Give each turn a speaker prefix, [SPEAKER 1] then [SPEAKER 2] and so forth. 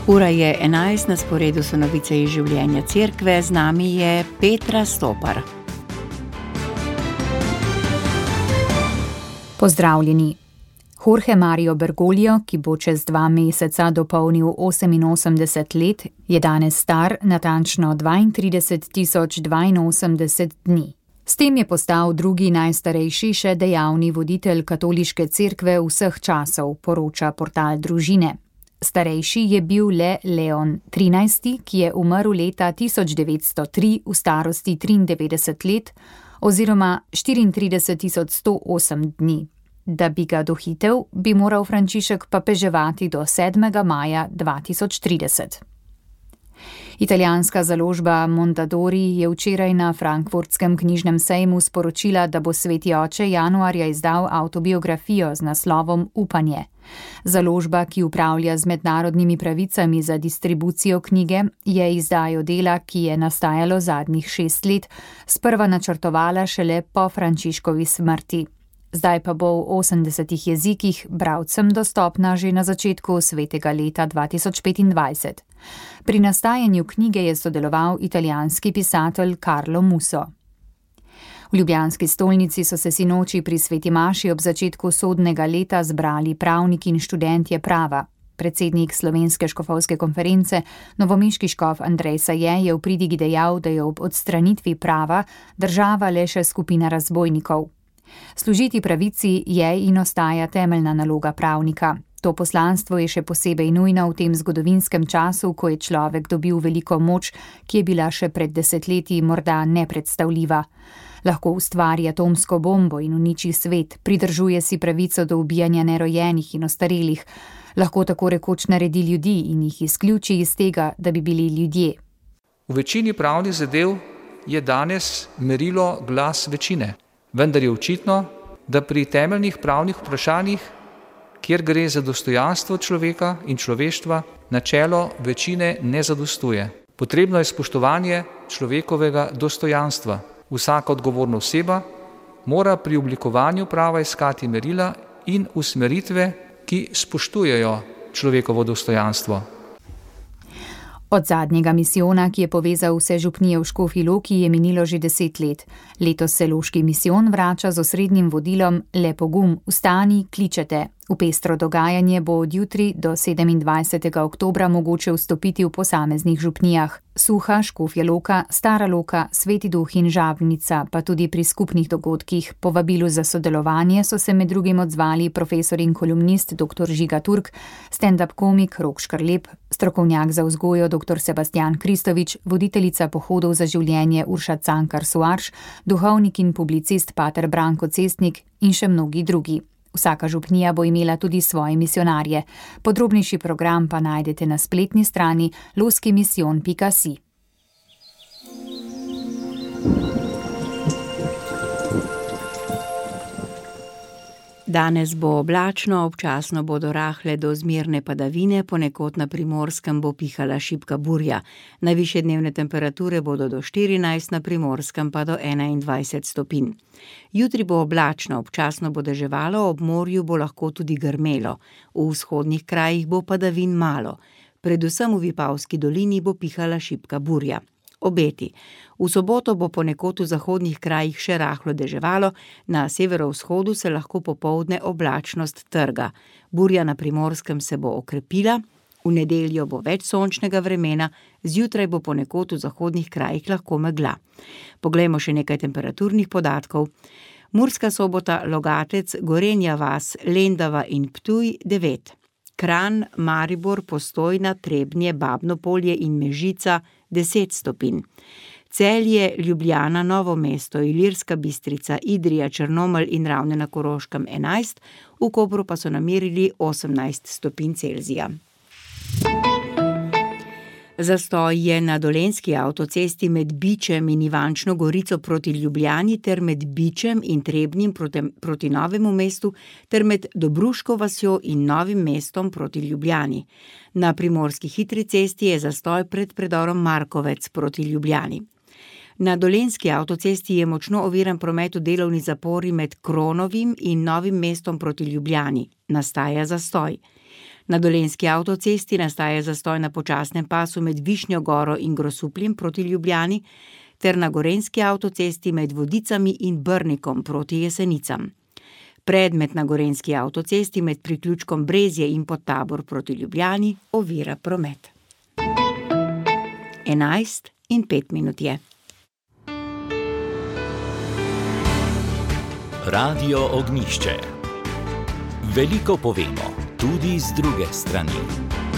[SPEAKER 1] Ura je 11, na sporedu so novice iz življenja cerkve, z nami je Petra Stopar.
[SPEAKER 2] Pozdravljeni. Jorge Mario Bergoglio, ki bo čez 2 meseca dopolnil 88 let, je danes star natančno 32.082 dni. S tem je postal drugi najstarejši še dejavni voditelj katoliške cerkve vseh časov, poroča portal Družine. Starejši je bil le Leon XIII., ki je umrl leta 1903 v starosti 93 let oziroma 34.108 dni. Da bi ga dohitel, bi moral Frančišek papeževati do 7. maja 2030. Italijanska založba Mondadori je včeraj na frankfurtskem knjižnem sejmu sporočila, da bo sveti oče januarja izdal avtobiografijo z naslovom Upanje. Založba, ki upravlja z mednarodnimi pravicami za distribucijo knjige, je izdajo dela, ki je nastajalo zadnjih 6 let, sprva načrtovala šele po Frančiškovi smrti. Zdaj pa bo v 80 jezikih bralcem dostopna že na začetku svetega leta 2025. Pri nastajanju knjige je sodeloval italijanski pisatelj Carlo Musso. V ljubljanski stolnici so se sinoči pri sveti maši ob začetku sodnega leta zbrali pravniki in študentje prava. Predsednik Slovenske škofovske konference, novomeški škof Andrej Saje, je v pridigi dejal, da je ob odstranitvi prava država le še skupina razbojnikov. Služiti pravici je in ostaja temeljna naloga pravnika. To poslanstvo je še posebej nujno v tem zgodovinskem času, ko je človek dobil veliko moč, ki je bila še pred desetletji morda nepredstavljiva. Lahko ustvari atomsko bombo in uniči svet, pridržuje si pravico do ubijanja nerojenih in ostarelih, lahko tako rekoč naredi ljudi in jih izključi iz tega, da bi bili ljudje.
[SPEAKER 3] V večini pravnih zadev je danes merilo glas večine, vendar je očitno, da pri temeljnih pravnih vprašanjih, kjer gre za dostojanstvo človeka in človeštva, načelo večine ne zadostuje. Potrebno je spoštovanje človekovega dostojanstva. Vsaka odgovorna oseba mora pri oblikovanju prava iskati merila in usmeritve, ki spoštujejo človekovo dostojanstvo.
[SPEAKER 2] Od zadnjega misijona, ki je povezal vse župnije v Škofji Loki, je minilo že 10 let. Letos se loški misijon vrača z osrednjim vodilom Le pogum, vstani, kličete. V pestro dogajanje bo od jutri do 27. oktobra mogoče vstopiti v posameznih župnijah. Suha, Škofja Loka, Stara Loka, Sveti Duh in Žabnica, pa tudi pri skupnih dogodkih. Po vabilu za sodelovanje so se med drugim odzvali profesor in kolumnist dr. Žiga Turk, stand-up komik Rok Škrlep, strokovnjak za vzgojo dr. Sebastijan Kristovič, voditeljica pohodov za življenje Urša Cankar Suarš, duhovnik in publicist pater Branko Cestnik in še mnogi drugi. Vsaka župnija bo imela tudi svoje misionarje. Podrobnejši program pa najdete na spletni strani loskimisijon.si.
[SPEAKER 1] Danes bo oblačno, občasno bodo rahle do zmerne padavine, ponekod na Primorskem bo pihala šibka burja. Najvišje dnevne temperature bodo do 14, na Primorskem pa do 21 stopinj. Jutri bo oblačno, občasno bo deževalo, ob morju bo lahko tudi grmelo. V vzhodnih krajih bo padavin malo. Predvsem v Vipavski dolini bo pihala šibka burja. Obeti. V soboto bo ponekod v zahodnih krajih še rahlo deževalo, na severovzhodu se lahko popoldne oblačnost trga. Burja na Primorskem se bo okrepila, v nedeljo bo več sončnega vremena, zjutraj bo ponekod v zahodnih krajih lahko megla. Poglejmo še nekaj temperaturnih podatkov. Murska Sobota, Logatec, Gorenja vas, Lendava in Ptuj 9. Kranj, Maribor, Postojna, Trebnje, Babno Polje in Mežica 10 stopinj. Celje, Ljubljana, Novo mesto, Ilirska Bistrica, Idrija, Črnomelj in Ravne na Koroškem 11, v Kopru pa so namerili 18 stopinj Celzija. Zastoj je na dolenjski avtocesti med Bičem in Ivančno Gorico proti Ljubljani ter med Bičem in Trebnjem proti Novemu mestu ter med Dobruško vasjo in Novim mestom proti Ljubljani. Na primorski hitri cesti je zastoj pred predorom Markovec proti Ljubljani. Na dolenjski avtocesti je močno oviran promet v delovni zapori med Kronovim in Novim mestom proti Ljubljani. Nastaja zastoj. Na Dolenjski avtocesti nastaja zastoj na počasnem pasu med Višnjo Goro in Grosupljem proti Ljubljani ter na Gorenjski avtocesti med Vodicami in Brnikom proti Jesenicam. Predmet na Gorenjski avtocesti med priključkom Brezje in Podtabor proti Ljubljani ovira promet. 11:05 je.
[SPEAKER 4] Radio Ognjišče. Veliko povemo, tudi z druge strani.